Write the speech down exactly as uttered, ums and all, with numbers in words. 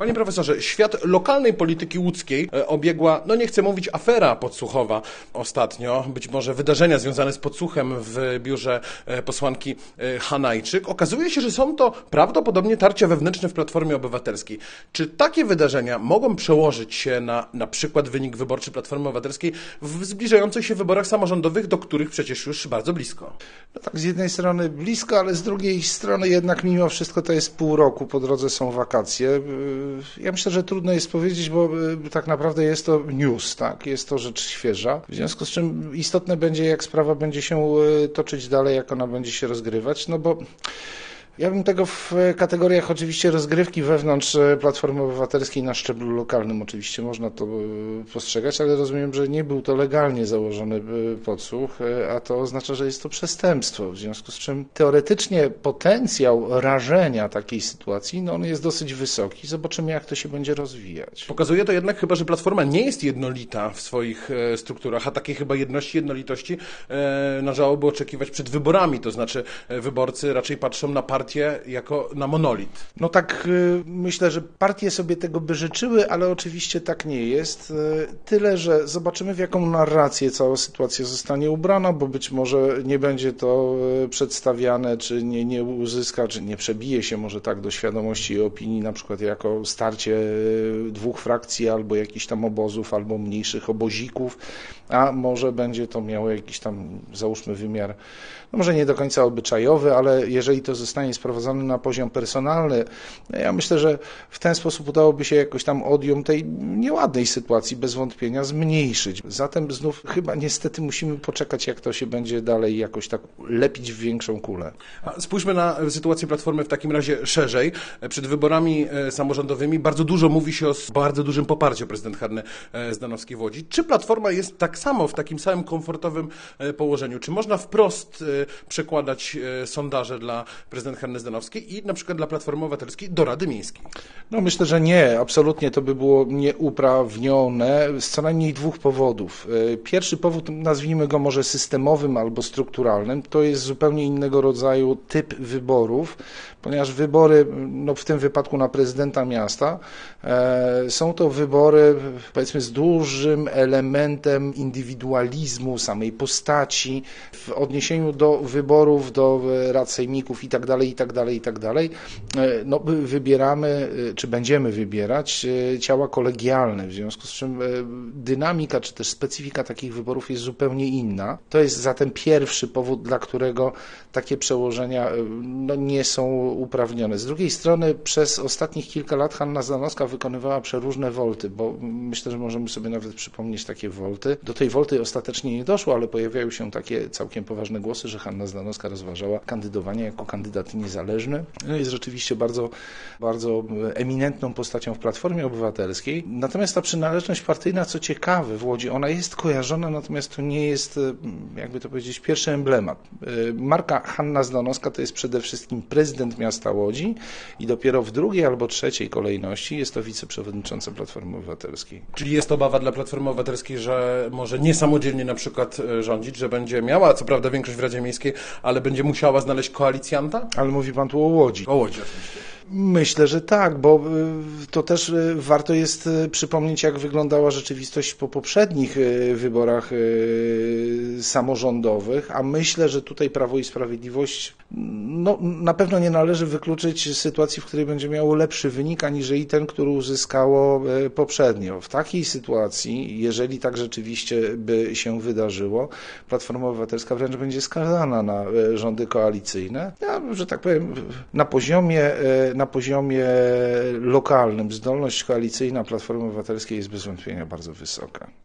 Panie profesorze, świat lokalnej polityki łódzkiej obiegła, no nie chcę mówić afera podsłuchowa ostatnio, być może wydarzenia związane z podsłuchem w biurze posłanki Hanajczyk. Okazuje się, że są to prawdopodobnie tarcia wewnętrzne w Platformie Obywatelskiej. Czy takie wydarzenia mogą przełożyć się na na przykład wynik wyborczy Platformy Obywatelskiej w zbliżających się wyborach samorządowych, do których przecież już bardzo blisko? No tak, z jednej strony blisko, ale z drugiej strony jednak mimo wszystko to jest pół roku, po drodze są wakacje. Ja myślę, że trudno jest powiedzieć, bo tak naprawdę jest to news, tak? Jest to rzecz świeża. W związku z czym istotne będzie, jak sprawa będzie się toczyć dalej, jak ona będzie się rozgrywać, no bo ja bym tego w kategoriach oczywiście rozgrywki wewnątrz Platformy Obywatelskiej na szczeblu lokalnym oczywiście można to postrzegać, ale rozumiem, że nie był to legalnie założony podsłuch, a to oznacza, że jest to przestępstwo, w związku z czym teoretycznie potencjał rażenia takiej sytuacji, no on jest dosyć wysoki. Zobaczymy, jak to się będzie rozwijać. Pokazuje to jednak chyba, że Platforma nie jest jednolita w swoich strukturach, a takiej chyba jedności, jednolitości należałoby oczekiwać przed wyborami, to znaczy wyborcy raczej patrzą na partię jako na monolit. No tak, myślę, że partie sobie tego by życzyły, ale oczywiście tak nie jest. Tyle, że zobaczymy, w jaką narrację cała sytuacja zostanie ubrana, bo być może nie będzie to przedstawiane, czy nie, nie uzyska, czy nie przebije się może tak do świadomości i opinii, na przykład jako starcie dwóch frakcji, albo jakichś tam obozów, albo mniejszych obozików, a może będzie to miało jakiś tam, załóżmy, wymiar, no może nie do końca obyczajowy, ale jeżeli to zostanie sprowadzone na poziom personalny, ja myślę, że w ten sposób udałoby się jakoś tam odium tej nieładnej sytuacji bez wątpienia zmniejszyć. Zatem znów chyba niestety musimy poczekać, jak to się będzie dalej jakoś tak lepić w większą kulę. A spójrzmy na sytuację Platformy w takim razie szerzej. Przed wyborami samorządowymi bardzo dużo mówi się o bardzo dużym poparciu prezydent Hanny Zdanowskiej w Łodzi. Czy Platforma jest tak samo w takim samym komfortowym położeniu? Czy można wprost przekładać sondaże dla prezydent Hanny Zdanowskiej i na przykład dla Platformy Obywatelskiej do Rady Miejskiej? No myślę, że nie. Absolutnie to by było nieuprawnione z co najmniej dwóch powodów. Pierwszy powód, nazwijmy go może systemowym albo strukturalnym, to jest zupełnie innego rodzaju typ wyborów, ponieważ wybory, no w tym wypadku na prezydenta miasta, e, są to wybory, powiedzmy, z dużym elementem indywidualizmu samej postaci w odniesieniu do wyborów, do rad sejmików i tak dalej, i tak dalej, i tak dalej. No, wybieramy, czy będziemy wybierać ciała kolegialne, w związku z czym dynamika, czy też specyfika takich wyborów jest zupełnie inna. To jest zatem pierwszy powód, dla którego takie przełożenia no, nie są uprawnione. Z drugiej strony przez ostatnich kilka lat Hanna Zdanowska wykonywała przeróżne wolty, bo myślę, że możemy sobie nawet przypomnieć takie wolty. Do tej wolty ostatecznie nie doszło, ale pojawiają się takie całkiem poważne głosy, że Hanna Zdanowska rozważała kandydowanie jako kandydat niezależny. No jest rzeczywiście bardzo, bardzo eminentną postacią w Platformie Obywatelskiej. Natomiast ta przynależność partyjna, co ciekawe, w Łodzi, ona jest kojarzona, natomiast to nie jest, jakby to powiedzieć, pierwszy emblemat. Marka Hanna Zdanowska to jest przede wszystkim prezydent miasta Łodzi i dopiero w drugiej albo trzeciej kolejności jest to wiceprzewodnicząca Platformy Obywatelskiej. Czyli jest obawa dla Platformy Obywatelskiej, że może nie samodzielnie na przykład rządzić, że będzie miała co prawda większość w Radzie Miejskiej, ale będzie musiała znaleźć koalicjanta? Ale mówi pan tu o Łodzi. O Łodzi oczywiście. Myślę, że tak, bo to też warto jest przypomnieć, jak wyglądała rzeczywistość po poprzednich wyborach samorządowych, a myślę, że tutaj Prawo i Sprawiedliwość no, na pewno nie należy wykluczyć sytuacji, w której będzie miało lepszy wynik, aniżeli ten, który uzyskało poprzednio. W takiej sytuacji, jeżeli tak rzeczywiście by się wydarzyło, Platforma Obywatelska wręcz będzie skazana na rządy koalicyjne. Ja, że tak powiem, na poziomie na poziomie lokalnym zdolność koalicyjna Platformy Obywatelskiej jest bez wątpienia bardzo wysoka.